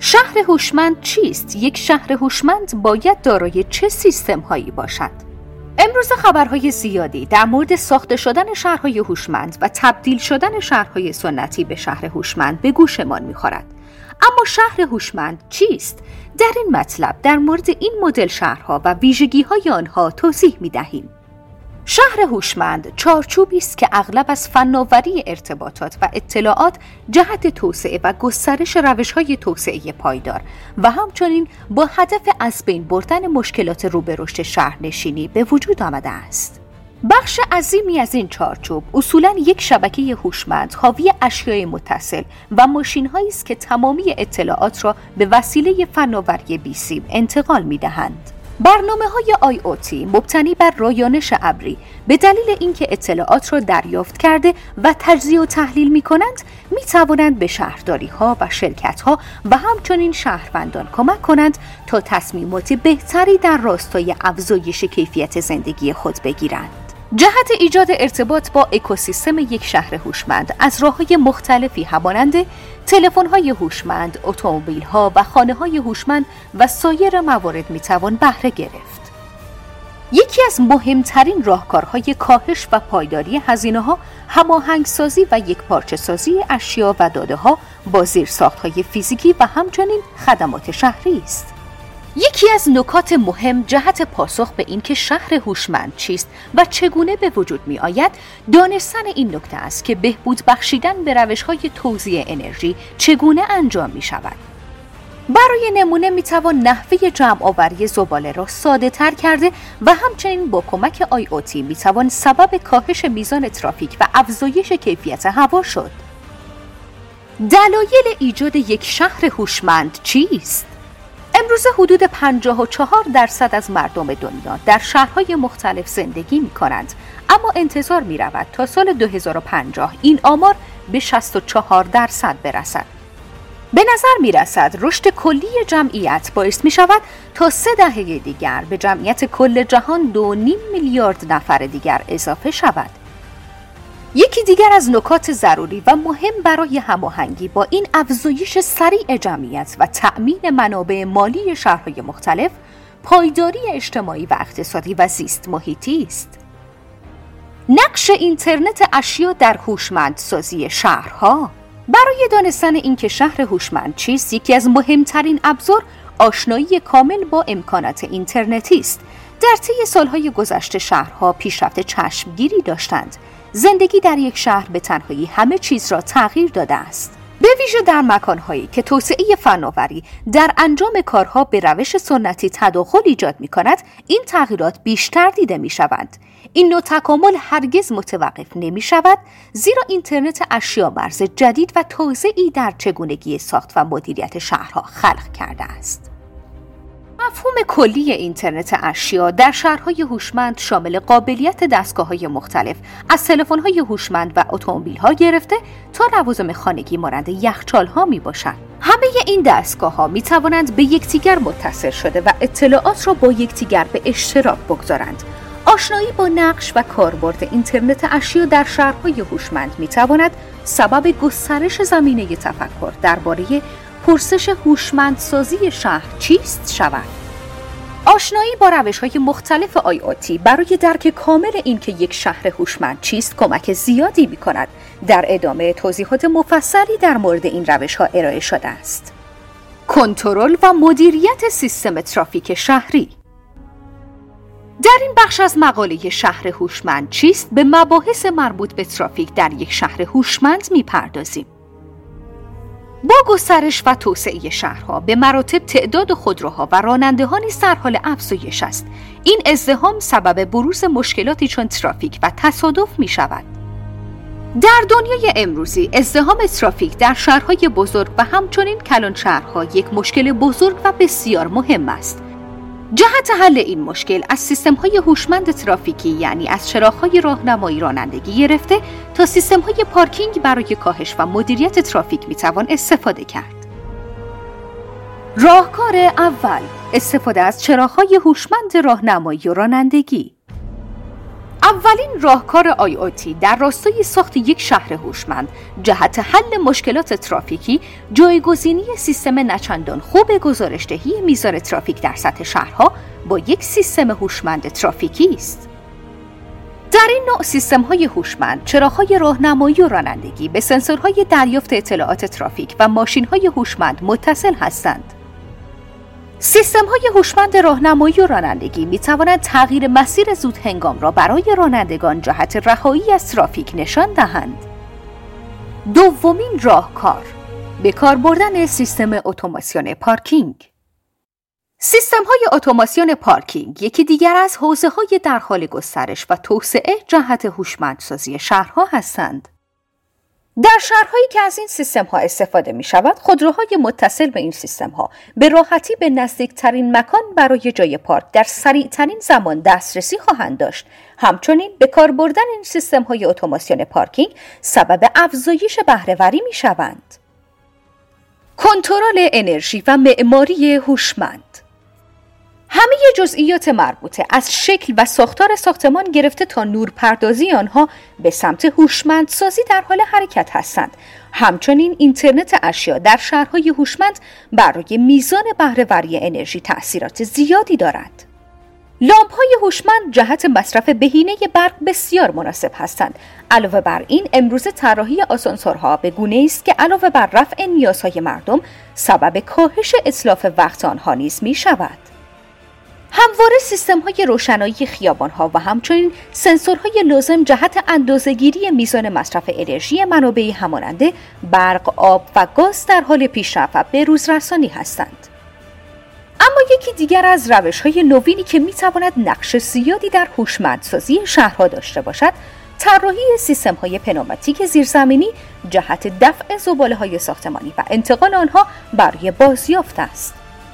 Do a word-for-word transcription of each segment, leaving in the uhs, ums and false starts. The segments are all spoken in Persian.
شهر هوشمند چیست؟ یک شهر هوشمند باید دارای چه سیستم هایی باشد؟ امروز خبرهای زیادی در مورد ساخته شدن شهرهای هوشمند و تبدیل شدن شهرهای سنتی به شهر هوشمند به گوشمان می‌خورد. اما شهر هوشمند چیست؟ در این مطلب در مورد این مدل شهرها و ویژگی‌های آنها توضیح می‌دهیم. شهر هوشمند چارچوبی است که اغلب از فناوری ارتباطات و اطلاعات جهت توسعه و گسترش روش‌های توسعه پایدار و همچنین با هدف از بین بردن مشکلات رو به رشد شهرنشینی به وجود آمده است. بخش عظیمی از این چارچوب اصولاً یک شبکه هوشمند حاوی اشیاء متصل و ماشین‌هایی است که تمامی اطلاعات را به وسیله فناوری بیسیم انتقال می‌دهند. برنامه‌های آی او تی مبتنی بر رایانش ابری به دلیل اینکه اطلاعات را دریافت کرده و تجزیه و تحلیل می‌کنند، می‌توانند به شهرداری‌ها و شرکت‌ها و همچنین شهروندان کمک کنند تا تصمیمات بهتری در راستای افزایش کیفیت زندگی خود بگیرند. جهت ایجاد ارتباط با اکوسیستم یک شهر هوشمند از راه‌های مختلفی همانند تلفن‌های هوشمند، اتومبیل‌ها و خانه‌های هوشمند و سایر موارد می‌توان بهره گرفت. یکی از مهمترین راهکارهای کاهش و پایداری هزینه‌ها هماهنگسازی و یکپارچه‌سازی اشیا و داده‌ها با زیرساخت‌های فیزیکی و همچنین خدمات شهری است. یکی از نکات مهم جهت پاسخ به این که شهر هوشمند چیست و چگونه به وجود می آید، دانستن این نکته است که بهبود بخشیدن به روش‌های توزیع انرژی چگونه انجام می شود. برای نمونه می توان نحوه جمع آوری زباله را ساده تر کرده و همچنین با کمک آی او تی می توان سبب کاهش میزان ترافیک و افزایش کیفیت هوا شد. دلایل ایجاد یک شهر هوشمند چیست؟ امروز حدود پنجاه و چهار درصد از مردم دنیا در شهرهای مختلف زندگی می کنند، اما انتظار می رود تا سال دو هزار و پنجاه این آمار به شصت و چهار درصد برسد. به نظر می رسد رشد کلی جمعیت باعث می شود تا سه دهه دیگر به جمعیت کل جهان دو نیم میلیارد نفر دیگر اضافه شود. یکی دیگر از نکات ضروری و مهم برای هماهنگی با این افزایش سریع جمعیت و تأمین منابع مالی شهرهای مختلف، پایداری اجتماعی و اقتصادی و زیست محیطی است. نقش اینترنت اشیا در هوشمندسازی شهرها. برای دانستن اینکه شهر هوشمند چیست، یکی از مهمترین ابزار آشنایی کامل با امکانات اینترنتی است. در طی سالهای گذشته شهرها پیشرفت چشمگیری داشتند. زندگی در یک شهر به تنهایی همه چیز را تغییر داده است. به ویژه در مکانهایی که توسعه فناوری در انجام کارها به روش سنتی تداخل ایجاد می کند، این تغییرات بیشتر دیده می شوند. این نوع تکامل هرگز متوقف نمی شود، زیرا اینترنت اشیا مرز جدید و تازه‌ای در چگونگی ساخت و مدیریت شهرها خلق کرده است. مفهوم کلی اینترنت اشیا در شهرهای هوشمند شامل قابلیت دستگاه‌های مختلف از تلفن‌های هوشمند و اتومبیل‌ها گرفته تا لوازم خانگی مانند یخچال‌ها میباشند. همه این دستگاه‌ها می‌توانند به یکدیگر متصل شده و اطلاعات را با یکدیگر به اشتراک بگذارند. آشنایی با نقش و کاربرد اینترنت اشیا در شهرهای هوشمند می‌تواند سبب گسترش زمینه تفکر درباره پرسش هوشمندسازی شهر چیست شود. آشنایی با روش‌های مختلف آی او تی برای درک کامل این که یک شهر هوشمند چیست کمک زیادی می‌کند. در ادامه توضیحات مفصلی در مورد این روش‌ها ارائه شده است. کنترل و مدیریت سیستم ترافیک شهری. در این بخش از مقاله شهر هوشمند چیست به مباحث مربوط به ترافیک در یک شهر هوشمند می‌پردازیم. با گسترش و توسعه شهرها به مراتب تعداد خودروها و راننده‌ها نیز در حال افزایش است. این ازدحام سبب بروز مشکلاتی چون ترافیک و تصادف می شود. در دنیای امروزی ازدحام ترافیک در شهرهای بزرگ و همچنین کلانشهرها یک مشکل بزرگ و بسیار مهم است. جهت حل این مشکل از سیستم‌های هوشمند ترافیکی، یعنی از چراغ‌های راهنمایی رانندگی گرفته تا سیستم‌های پارکینگ برای کاهش و مدیریت ترافیک می‌توان استفاده کرد. راهکار اول، استفاده از چراغ‌های هوشمند راهنمایی و رانندگی. اولین راهکار آی او تی در راستای ساخت یک شهر هوشمند جهت حل مشکلات ترافیکی جایگزینی سیستم نچندان خوب گزارش‌دهی میزان ترافیک در سطح شهرها با یک سیستم هوشمند ترافیکی است. در این نوع سیستم‌های هوشمند چراغ‌های راهنمایی و رانندگی به سنسورهای دریافت اطلاعات ترافیک و ماشین‌های هوشمند متصل هستند. سیستم‌های هوشمند راهنمایی و رانندگی می‌توانند تغییر مسیر زود هنگام را برای رانندگان جهت رهایی از ترافیک نشان دهند. دومین راهکار، به کار بردن سیستم اتوماسیون پارکینگ. سیستم‌های اتوماسیون پارکینگ یکی دیگر از حوزه‌های در حال گسترش و توسعه جهت هوشمندسازی شهرها هستند. در شهرهایی که از این سیستم‌ها استفاده می‌شود، خودروهای متصل به این سیستم‌ها به راحتی به نزدیکترین مکان برای جای پارک در سریعترین زمان دسترسی خواهند داشت. همچنین به کار بردن این سیستم‌های اتوماسیون پارکینگ سبب افزایش بهره‌وری می‌شوند. کنترل انرژی و معماری هوشمند. همه جزئیات مربوطه از شکل و ساختار ساختمان گرفته تا نورپردازی آنها به سمت هوشمندسازی در حال حرکت هستند. همچنین اینترنت اشیا در شهرهای هوشمند برای میزان بهره‌وری انرژی تأثیرات زیادی دارد. لامپ‌های هوشمند جهت مصرف بهینه برق بسیار مناسب هستند. علاوه بر این، امروزه طراحی آسانسورها به گونه‌ای است که علاوه بر رفع نیازهای مردم، سبب کاهش اتلاف وقت آنها نیز می‌شود. همواره سیستم‌های روشنایی خیابان‌ها و همچنین سنسورهای لازم جهت اندازه‌گیری میزان مصرف انرژی منابع همانند برق، آب و گاز در حال پیشرفت و به‌روزرسانی هستند. اما یکی دیگر از روش‌های نوینی که می‌تواند نقش زیادی در هوشمندسازی شهرها داشته باشد، طراحی سیستم‌های پنوماتیک زیرزمینی جهت دفع زباله‌های ساختمانی و انتقال آنها برای بازیافت است.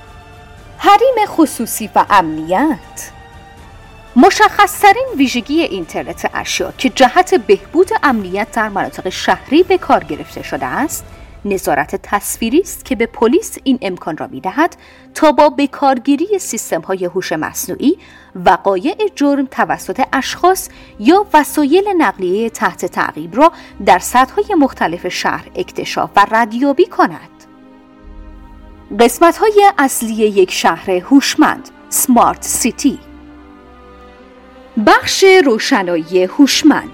حریم خصوصی و امنیت. مشخص‌ترین ویژگی اینترنت اشیا که جهت بهبود امنیت در مناطق شهری به کار گرفته شده است، نظارت تصویری است که به پلیس این امکان را می‌دهد تا با بکارگیری سیستم‌های هوش مصنوعی وقایع جرم توسط اشخاص یا وسایل نقلیه تحت تعقیب را در سطح‌های مختلف شهر اکتشاف و ردیابی کند. قسمت‌های اصلی یک شهر هوشمند، سمارت سیتی. بخش روشنایی هوشمند.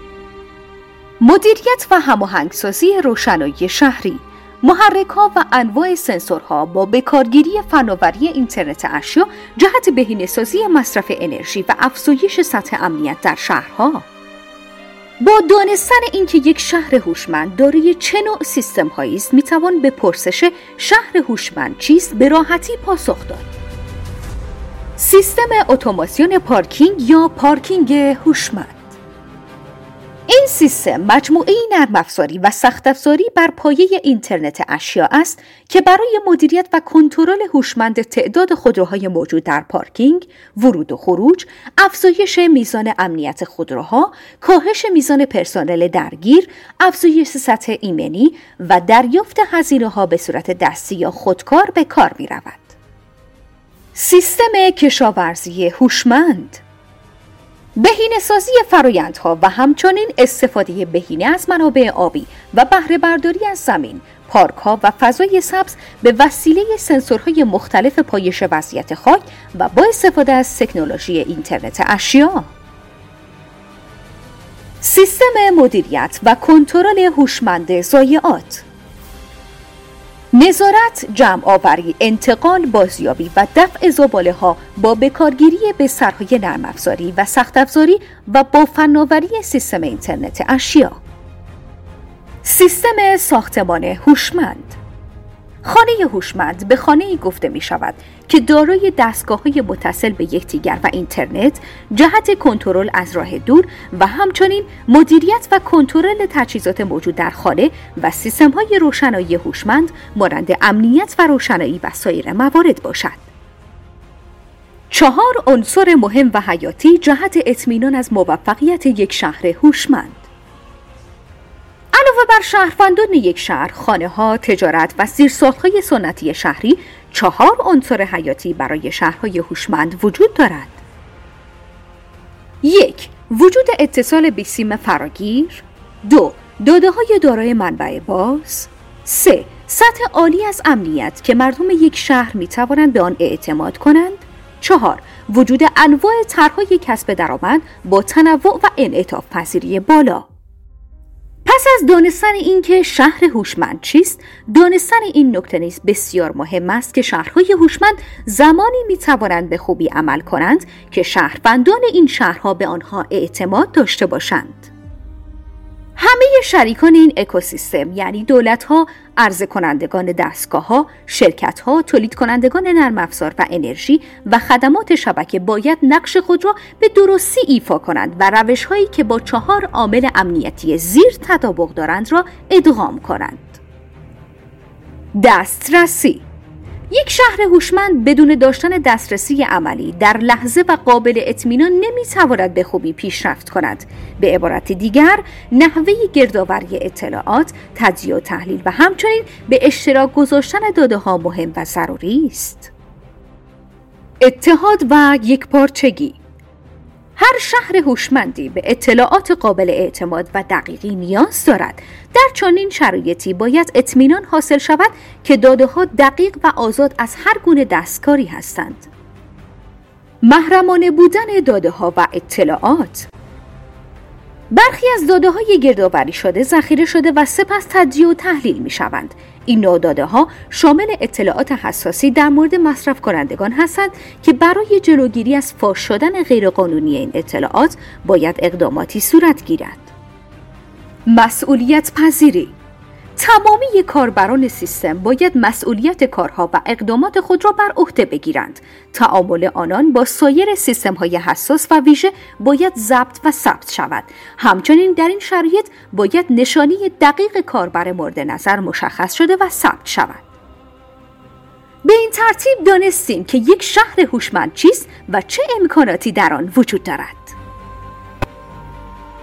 مدیریت و هماهنگسازی روشنایی شهری، محرک‌ها و انواع سنسورها با بکارگیری فناوری اینترنت اشیا جهت بهینه‌سازی مصرف انرژی و افزایش سطح امنیت در شهرها. با دانستن اینکه یک شهر هوشمند دارای چه نوع سیستم‌هایی است، می‌توان به پرسش شهر هوشمند چیست به راحتی پاسخ داد. سیستم اتوماسیون پارکینگ یا پارکینگ هوشمند. این سیستم مجموعه‌ای نرم افزاری و سخت افزاری بر پایه اینترنت اشیا است که برای مدیریت و کنترل هوشمند تعداد خودروهای موجود در پارکینگ، ورود و خروج، افزایش میزان امنیت خودروها، کاهش میزان پرسنل درگیر، افزایش سطح ایمنی و دریافت هزینه‌ها به صورت دستی یا خودکار به کار می‌رود. سیستم کشاورزی هوشمند. بهینه‌سازی فرآیندها و همچنین استفاده بهینه از منابع آبی و بهره برداری از زمین، پارک‌ها و فضای سبز به وسیله سنسورهای مختلف پایش وضعیت خاک و با استفاده از تکنولوژی اینترنت اشیا. سیستم مدیریت و کنترل هوشمند ضایعات. نظارت، جمع آوری، انتقال، بازیابی و دفع زباله‌ها با بکارگیری بسترهای نرم افزاری و سخت افزاری و با فناوری سیستم اینترنت اشیا. سیستم ساختمان هوشمند. خانه هوشمند به خانه‌ای گفته می شود که دارای دستگاه‌های متصل به یکدیگر و اینترنت جهت کنترل از راه دور و همچنین مدیریت و کنترل تجهیزات موجود در خانه و سیستم‌های روشنایی هوشمند مانند امنیت و روشنایی و سایر موارد باشد. چهار عنصر مهم و حیاتی جهت اطمینان از موفقیت یک شهر هوشمند. علاوه بر شهروندان یک شهر، خانه‌ها، تجارت و زیرساخت‌های سنتی شهری، چهار عنصر حیاتی برای شهرهای هوشمند وجود دارد. یک، وجود اتصال بیسیم فراگیر. دو داده های دارای منبع باز. سه سطح عالی از امنیت که مردم یک شهر می توانند به آن اعتماد کنند. چهار وجود انواع طرح‌های کسب درآمد با تنوع و انعطاف پذیری بالا. پس از دانستن اینکه شهر هوشمند چیست، دانستن این نکته نیز بسیار مهم است که شهرهای هوشمند زمانی می توانند به خوبی عمل کنند که شهروندان این شهرها به آنها اعتماد داشته باشند. همه شریکان این اکوسیستم یعنی دولت‌ها، عرضه کنندگان دستگاه‌ها، شرکت‌ها، تولید کنندگان نرم افزار و انرژی و خدمات شبکه باید نقش خود را به درستی ایفا کنند و روش‌هایی که با چهار عامل امنیتی زیر تطابق دارند را ادغام کنند. دسترسی. یک شهر هوشمند بدون داشتن دسترسی عملی در لحظه و قابل اطمینان نمیتواند به خوبی پیشرفت کند. به عبارت دیگر، نحوه گردآوری اطلاعات، تجزیه و تحلیل و همچنین به اشتراک گذاشتن داده‌ها مهم و ضروری است. اتحاد و یکپارچگی. هر شهر هوشمندی به اطلاعات قابل اعتماد و دقیقی نیاز دارد. در چنین شرایطی باید اطمینان حاصل شود که داده‌ها دقیق و آزاد از هر گونه دستکاری هستند. محرمانه بودن داده‌ها و اطلاعات. برخی از داده‌های گردآوری شده ذخیره شده و سپس تجزیه و تحلیل می‌شوند. این نوع داده‌ها شامل اطلاعات حساسی در مورد مصرف کنندگان هستند که برای جلوگیری از فاش شدن غیرقانونی این اطلاعات باید اقداماتی صورت گیرد. مسئولیت پذیری. تمامی کاربران سیستم باید مسئولیت کارها و اقدامات خود را بر عهده بگیرند. تعامل آنان با سایر سیستم‌های حساس و ویژه باید ضبط و ثبت شود. همچنین در این شرایط باید نشانی دقیق کاربر مورد نظر مشخص شده و ثبت شود. به این ترتیب دانستیم که یک شهر هوشمند چیست و چه امکاناتی در آن وجود دارد.